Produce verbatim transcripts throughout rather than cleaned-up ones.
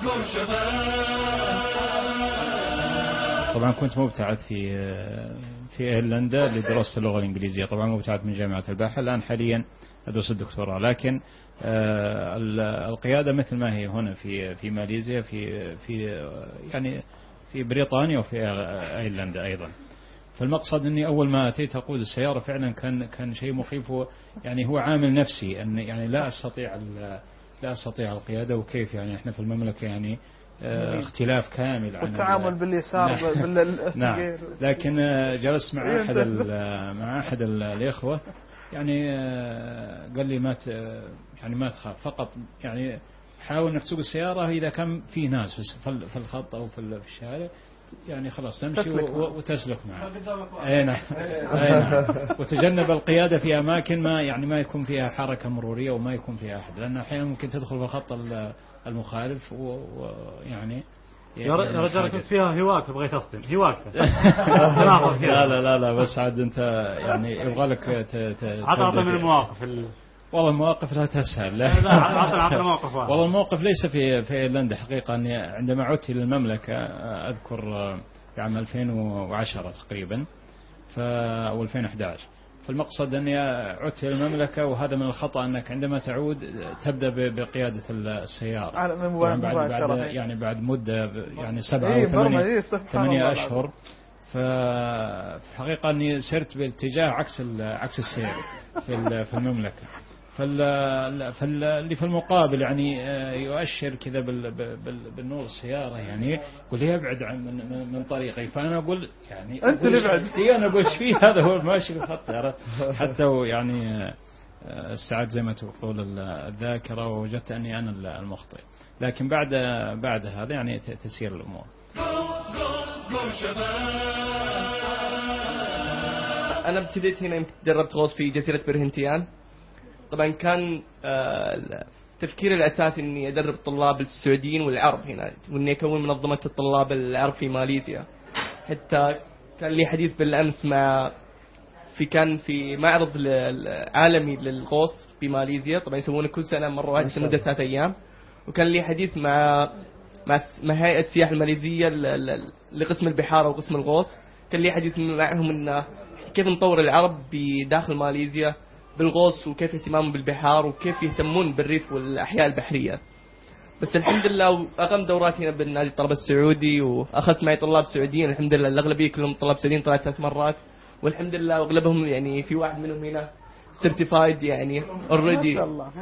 طبعا كنت مبتعث في في ايرلندا لدراسة اللغة الإنجليزية، طبعا مبتعث من جامعة الباحة، الآن حاليا أدرس الدكتوراه. لكن القيادة مثل ما هي هنا في في ماليزيا، في في يعني في بريطانيا وفي ايرلندا أيضا. فالمقصد أني أول ما أتيت أقود السيارة فعلا كان كان شيء مخيف، يعني هو عامل نفسي أن يعني لا أستطيع لا أستطيع القيادة، وكيف يعني إحنا في المملكة يعني اختلاف كامل عن والتعامل باليسار بال نعم. لكن جلست مع أحد مع أحد الإخوة يعني قال لي ما يعني ما تخاف، فقط يعني حاول انك تسوق السيارة إذا كان في ناس في الخط أو في الشارع، يعني خلاص تمشي وتسلك معه. أي نعم. أي نعم. وتجنب القيادة في أماكن ما يعني ما يكون فيها حركة مرورية وما يكون فيها أحد، لأن أحيانا ممكن تدخل في الخط المخالف ويعني يا رجال كنت فيها هواك بغيت أصطم هواك. لا لا لا لا بس عاد أنت يعني يبغى لك عطى من المواقف ال... والله المواقف لا تسهل. لا عطى موقف واحد. والله الموقف ليس في في ايرلندا حقيقة، أني عندما عدت إلى المملكة أذكر في عام ألفين وعشرة تقريبا ف أو ألفين وأحد عشر. فالمقصد أني عدت إلى المملكة، وهذا من الخطأ أنك عندما تعود تبدأ بقيادة السيارة طبعا بعد بعد يعني بعد مدة يعني سبعة أو ثمانية ثمانية أشهر. فالحقيقة أني سرت باتجاه عكس عكس السير في في المملكة. فاللي في المقابل يعني يؤشر كذا بالنور السيارة، يعني يقول لي ابعد عن من, من طريقي. فأنا أقول يعني أنت اللي ابعد. أنا أقول ايش فيه هذا هو ماشي بالخط حتى يعني استعد زي ما تقول الذاكرة ووجدت أني أنا المخطئ. لكن بعد بعد هذا يعني تسير الأمور. أنا ابتديت هنا دربت غوص في جزيرة برهنتيان. طبعا كان التفكير الأساسي إني أدرب طلاب السعوديين والعرب هنا، وإني أكون منظمة الطلاب العرب في ماليزيا. حتى كان لي حديث بالأمس مع في كان في معرض عالمي للغوص في ماليزيا، طبعا يسوونه كل سنة مرة واحدة لمدة ثلاث أيام. وكان لي حديث مع مع هيئة السياحة الماليزية لقسم البحار وقسم الغوص. كان لي حديث معهم إن كيف نطور العرب بداخل ماليزيا بالغوص، وكيف اهتمامهم بالبحار، وكيف يهتمون بالريف والأحياء البحرية. بس الحمد لله أقام دورات هنا بالنادي الطلبة السعودي، وأخذت معي طلاب سعوديين الحمد لله. الأغلبية كلهم طلاب سعوديين، طلعت ثلاث مرات والحمد لله. وأغلبهم يعني في واحد منهم هنا certified يعني already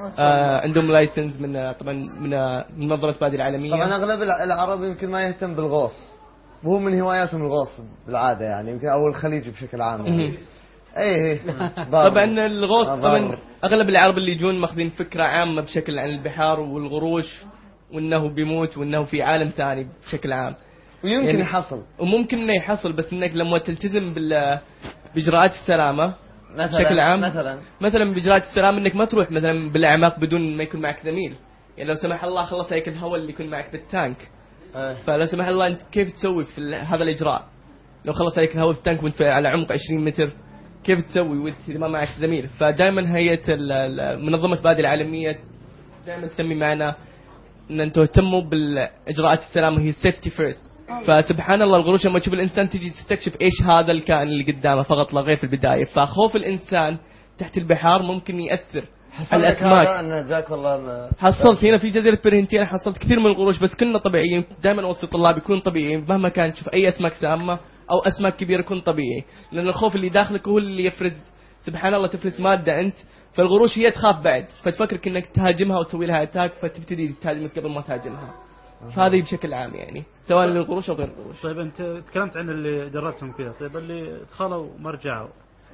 آه عندهم لايسنس من طبعا من من منظمة بادي العالمية. طبعا أغلب العرب يمكن ما يهتم بالغوص، وهو من هواياتهم الغوص بالعادة يعني، يمكن أو الخليج بشكل عام يعني. ايه طبعا الغوص طبعا اغلب العرب اللي يجون ماخذين فكره عامه بشكل عن البحار والغروش، وانه بيموت وانه في عالم ثاني بشكل عام. ويمكن يعني يحصل وممكن انه يحصل، بس انك لما تلتزم بال باجراءات السلامه بشكل عام، مثلا مثلا باجراءات السلامه انك ما تروح مثلا بالاعماق بدون ما يكون معك زميل. يعني لو سمح الله خلص هيك الهواء اللي يكون معك بالتانك، أه. فلو سمح الله انت كيف تسوي في هذا الاجراء؟ لو خلص هيك الهواء في التانك وانت على عمق عشرين متر كيف تسوي وانت ما معك زميل؟ فدائما هيئة منظمة بادي العالمية دائما تسمي معنا ان انتم تهتموا بالاجراءات السلامة، هي safety first. فسبحان الله الغروش لما تشوف الانسان تجي تستكشف ايش هذا الكائن اللي قدامه فقط لا غير في البداية. فخوف الانسان تحت البحار ممكن يأثر على الاسماك. أنا جاك والله حصلت هنا في جزيرة برهنتين حصلت كثير من الغروش، بس كنا طبيعيين. دائما اوصي الطلاب يكون طبيعيين مهما كان تشوف اي اسماك سامة او اسماك كبيره يكون طبيعي، لان الخوف اللي داخلك هو اللي يفرز سبحان الله تفرز ماده انت. فالغروش هي تخاف بعد، فتفكرك انك تهاجمها وتسوي لها اتاك، فتبتدي تهاجمك قبل ما تهاجمها. فهذه بشكل عام يعني سواء للغروش او غير الغروش. طيب انت تكلمت عن اللي دربتهم كذا، طيب اللي دخلوا ما رجعوا؟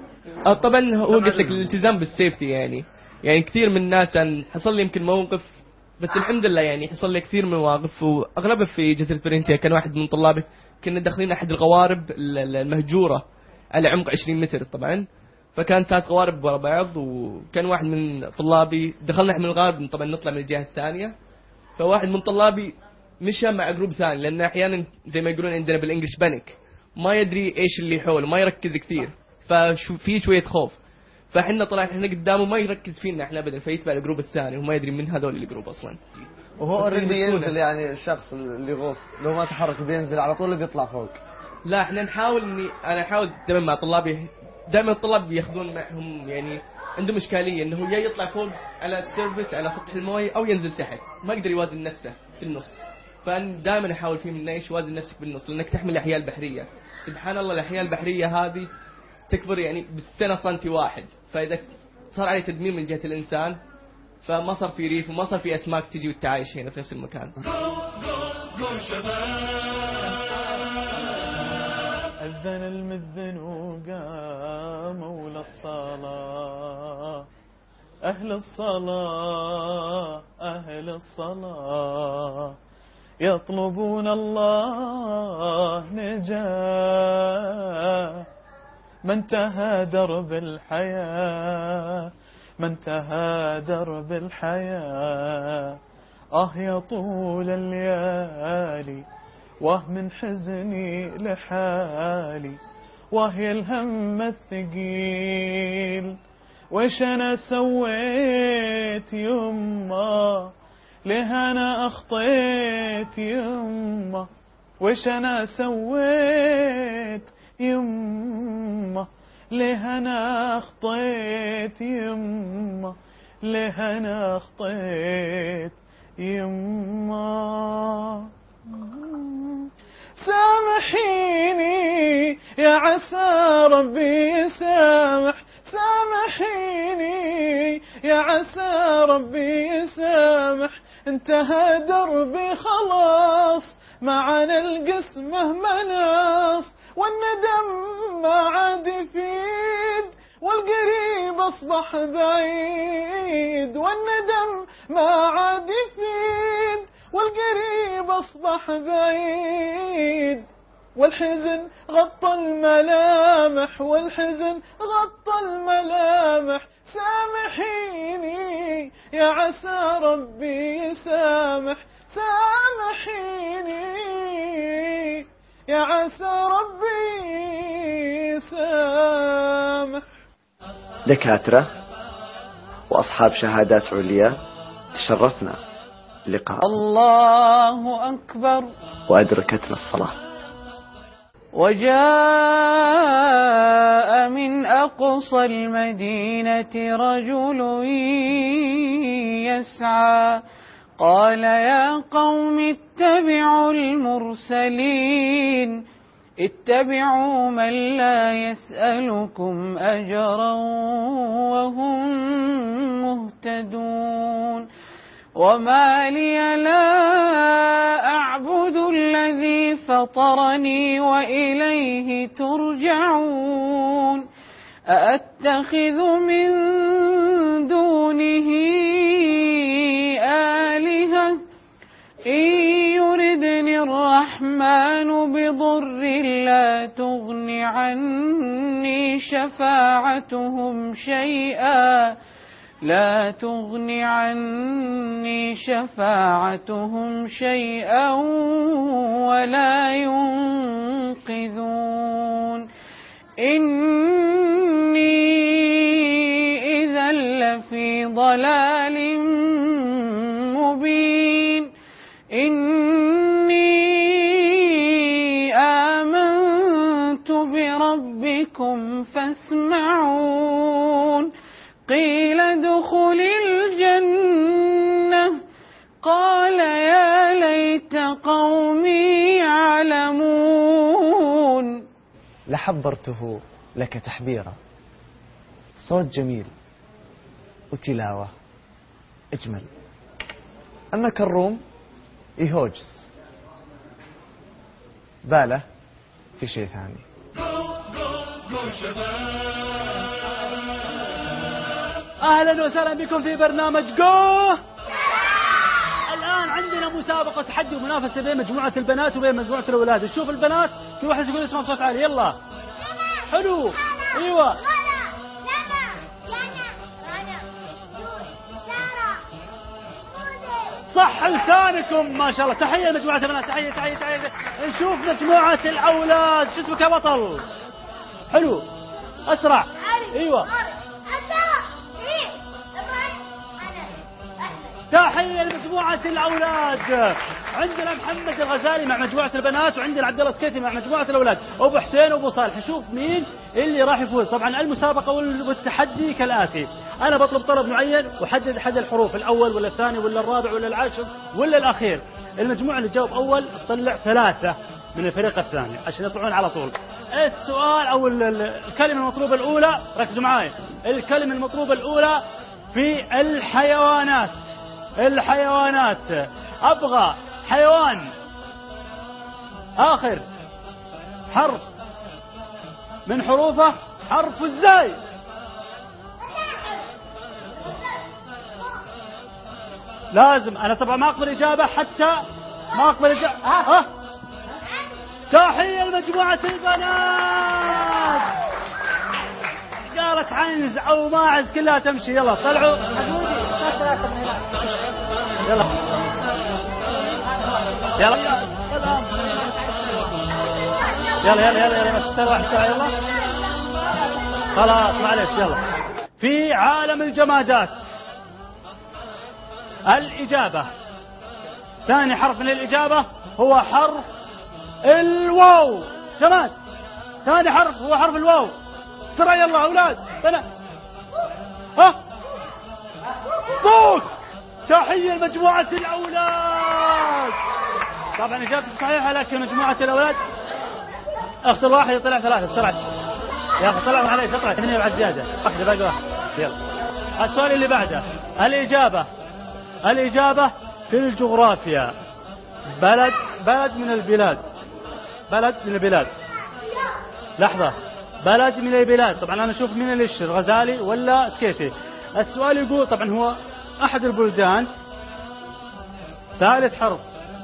اه طبعا هو قلت لك الالتزام بالسيفتي يعني. يعني كثير من الناس أن حصل لي يمكن موقف، بس الحمد لله يعني حصل لي كثير من المواقف، واغلبها في جزيره برينتيا. كان واحد من طلابي كنا داخلين احد القوارب المهجوره على عمق عشرين متر طبعا، فكان ثلاث قوارب ورا بعض، وكان واحد من طلابي دخلنا من الغارب طبعا نطلع من الجهه الثانيه. فواحد من طلابي مشى مع جروب ثاني، لان احيانا زي ما يقولون عندنا بالانجلش بانيك، ما يدري ايش اللي حوله، ما يركز كثير، فشو في شويه خوف. فاحنا طلعنا احنا قدامه ما يركز فينا احنا ابدا، فيتبع الجروب الثاني وما يدري من هذول الجروب اصلا. وهو بس اوريدي يمسكونه. ينزل، يعني الشخص اللي يغوص لو ما تحرك بينزل على طول بيطلع فوق. لا احنا نحاول اني انا احاول دائما مع طلابي، دائما الطلاب بياخذون معهم يعني عندهم اشكاليه انه يا يطلع فوق على السيرفس على سطح المويه او ينزل تحت، ما يقدر يوازن نفسه في النص. فدائما احاول فيه من ايش وازن نفسك بالنص، لانك تحمل الاحياء البحريه. سبحان الله الاحياء البحريه هذه تكبر يعني بالسنه سنتي واحد، فاذا صار عليه تدمير من جهه الانسان فما صار في ريف وما صار في اسماك تجي والتعايش هنا في نفس المكان. أذن المذن وقاموا للصلاة، أهل الصلاة أهل الصلاة يطلبون الله نجاة. من انتهى درب الحياة، من انتهى درب الحياة، آه يا طول الليالي واه من حزني لحالي، واه الهم الثقيل. وش أنا سويت يما ليه أنا أخطيت يما، وش أنا سويت يما ليه أنا أخطيت يما، ليه أنا أخطيت يما. سامحيني يا عسى ربي يسامح، سامحيني يا عسى ربي يسامح. انتهى دربي خلاص معنا القسمة مناص، والندم ما عاد يفيد والقريب أصبح بعيد، والندم ما عاد يفيد والقريب أصبح بعيد. والحزن غطى الملامح، والحزن غطى الملامح. سامحيني يا عسى ربي يسامح، سامحيني يا عسى ربي يسامح. دكاترة وأصحاب شهادات عليا تشرفنا لقاء الله أكبر وأدركتنا الصلاة. وجاء من أقصى المدينة رجل يسعى قال يا قوم اتبعوا المرسلين، اتبعوا من لا يسألكم أجرا وهم مهتدون. وما لي لا أعبد الذي فطرني وإليه ترجعون. أأتخذ من دونه آلهة إن يردني الرحمن بضر لا تغن عني شفاعتهم شيئا، لا تغن عني شفاعتهم شيئا ولا ينقذون. إني إذا لفي ضلال مبين. إني آمنت بربكم فاسمعون. قيل ادخل الجنة قال يا ليت قومي يعلمون. لحبرته لك تحبيرا، صوت جميل وتلاوة اجمل. اما كروم يهوجس باله في شيء ثاني. اهلا وسهلا بكم في برنامج جو. الان عندنا مسابقه تحدي ومنافسه بين مجموعه البنات وبين مجموعه الاولاد. نشوف البنات كل واحد يقول اسمه بصوت عالي. يلا حلو. ايوه صح لسانكم ما شاء الله. تحيه مجموعه البنات. تحيه تحيه تحيه. نشوف مجموعه الاولاد. شو اسمك يا بطل؟ حلو اسرع. ايوه تحية لمجموعة الأولاد. عندنا محمد الغزالي مع مجموعة البنات، وعندنا عبد الله السكيتي مع مجموعة الأولاد، أبو حسين وأبو صالح. نشوف مين اللي راح يفوز. طبعا المسابقة والتحدي كالآتي: أنا بطلب طلب معين وحدد أحد الحروف، الأول ولا الثاني ولا الرابع ولا العاشر ولا الأخير. المجموعة اللي تجاوب أول تطلع ثلاثة من الفريق الثاني عشان يطلعون على طول. السؤال أو الكلمة المطلوبة الأولى، ركزوا معاي، الكلمة المطلوبة الأولى في الحيوانات. الحيوانات أبغى حيوان آخر حرف من حروفه حرف الزاي. لازم أنا طبعا ما أقبل إجابة حتى ما أقبل إجابة. ها تحية لمجموعة البنات. قالت عنز أو ماعز كلها تمشي. يلا طلعوا. يلا يلا يلا يلا يلا يلا استنى واحد ساعة. يلا خلاص معلش. يلا في عالم الجمادات الإجابة، ثاني حرف من الإجابة هو حرف الواو. جماد ثاني حرف هو حرف الواو. بسرعة يلا أولاد. بنا ها بوك. تحية لمجموعة الأولاد. طبعا إجابتك صحيحة، لكن مجموعة الأولاد اختر واحد يطلع ثلاثة بسرعة. يا أخي طلع معليش اطلع اثنين بعد زيادة. واحدة باقي واحد. يلا السؤال اللي بعده. الإجابة الإجابة في الجغرافيا. بلد بلد من البلاد. بلد من البلاد. لحظة. بلد من البلاد. طبعا أنا أشوف من اللي الغزالي ولا سكيتي. السؤال يقول طبعا هو أحد البلدان. ثالث حرف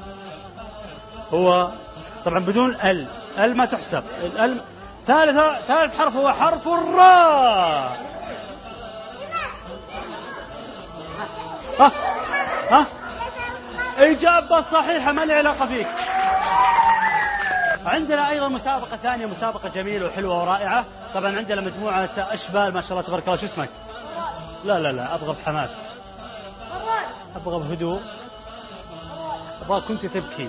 هو طبعا بدون ال ال ما تحسب. ال ثالث ثالث حرف هو حرف الراء. ها ها إجابة صحيحة، ما لها علاقة فيك. عندنا أيضا مسابقة ثانية، مسابقة جميلة وحلوة ورائعة. طبعا عندنا مجموعة أشبال ما شاء الله تبارك الله. شو اسمك؟ لا لا لا أبغى بحماس، أبغى بهدوء، أبغى كنت تبكي،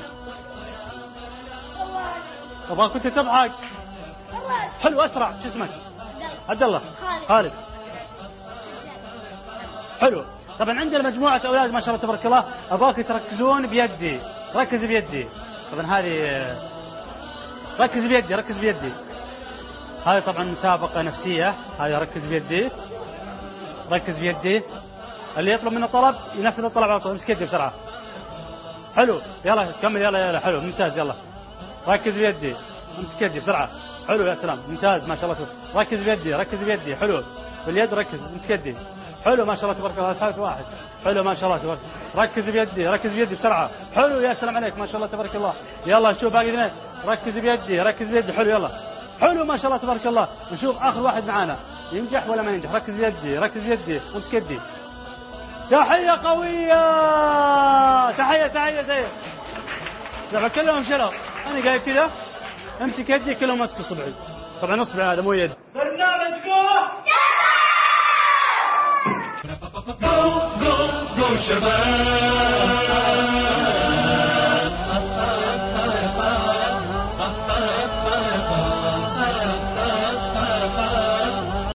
أبغى كنت تضحك. حلو أسرع. شو اسمك؟ عبد الله. خالد. حلو. طبعا عندنا مجموعة أولاد ما شاء الله تبارك الله، أبغاك تركزون بيدي. ركز بيدي. طبعا هذه ركز بيدي ركز بيدي. هذه طبعا مسابقة نفسية. هذه ركز بيدي ركز بيدي. اللي يطلب منه طلب ينفذ الطلب على طول. امسك يدي بسرعة. حلو يلا كمل. يلا يلا حلو ممتاز. يلا ركز بيدي. امسك يدي بسرعة. حلو يا سلام ممتاز ما شاء الله. ركز بيدي ركز بيدي. حلو باليد ركز. امسك يدي. حلو ما شاء الله تبارك الله. ثالث واحد. حلو ما شاء الله تبارك. ركز بيدي ركز بيدي بسرعة. حلو يا سلام عليك ما شاء الله تبارك الله. يلا نشوف باقي اثنين. ركز بيدي ركز بيدي. حلو يلا حلو ما شاء الله تبارك الله. نشوف آخر واحد معانا ينجح ولا ما ينجح. ركز بيدي ركز بيدي. امسك يدي. تحية قوية. تحية تحية تحية. طبعا كلهم شلوا. أنا قايل كذا امسك يدي كلهم مسكوا صبعي. طبعا اصبع هذا مو يد. برنامج جو جو جو شباب.